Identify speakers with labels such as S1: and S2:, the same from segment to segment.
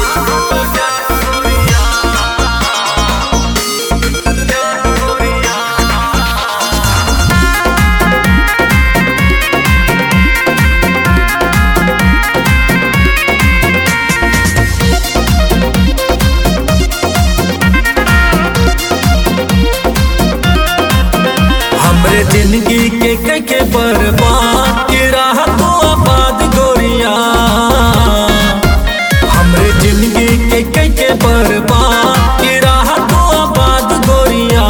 S1: जिंदगी के बर्बाद के राह तो आबाद गोरिया। हमरे जिंदगी के बर्बाद के राह तो आबाद गोरिया।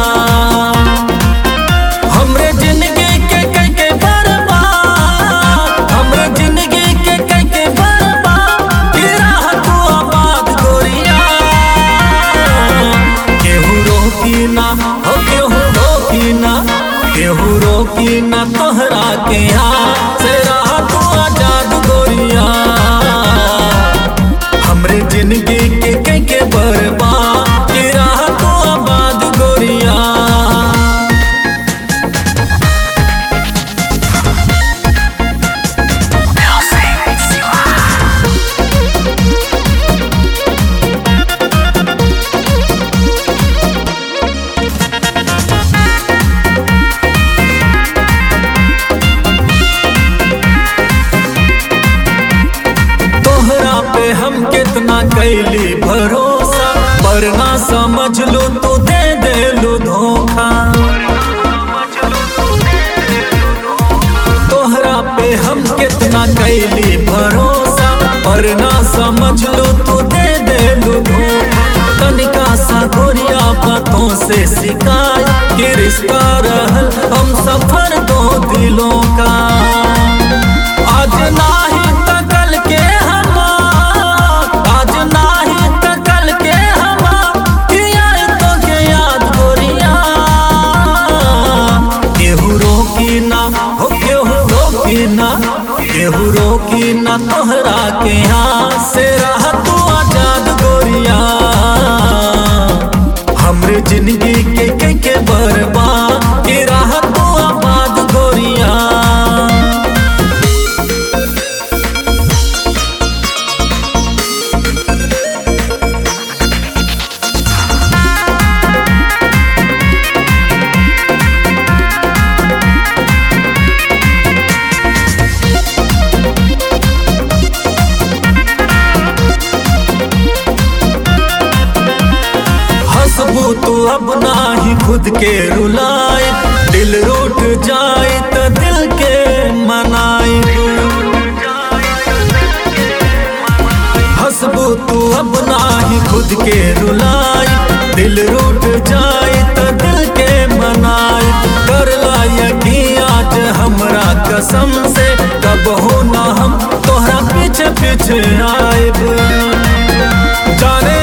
S1: हमरे जिंदगी के बर्बाद, हमरे जिंदगी के बर्बाद के राह तो आबाद गोरिया। केहू रोकी ना हो, केहू रोकी ना, केहू रोकी ना तोहरा के यहाँ से राह तू आजाद गोरिया। हमरे जिंदगी के बर्बाद के राह तू आबाद गोरिया। हम कितना कैली भरोसा, पर ना समझ लो तो दे लो धोखा। तोहरा पे हम कितना कैली भरोसा, पर ना समझ लो तो दे लो धोखा। तनिका सा गोरिया बातों से शिकायत के रिश्ता रहल हम सफर दो दिलों का। आज नाही तकल के केहू रोकी ना तोहरा के यहाँ से राह तू आजाद गोरिया। हमरे जिंदगी के बर्बाद के राह तू आबाद गोरिया। तू अब ना ही खुद के रुलाए, दिल रूठ जाए तो दिल के मनाए। हंसबू तू अब ना ही खुद के रुलाए, दिल रूठ जाए तो दिल के मनाए। कर ला यकीन आज हमरा कसम से, कब हो ना हम तोहरा पीछे पीछे आए। जाने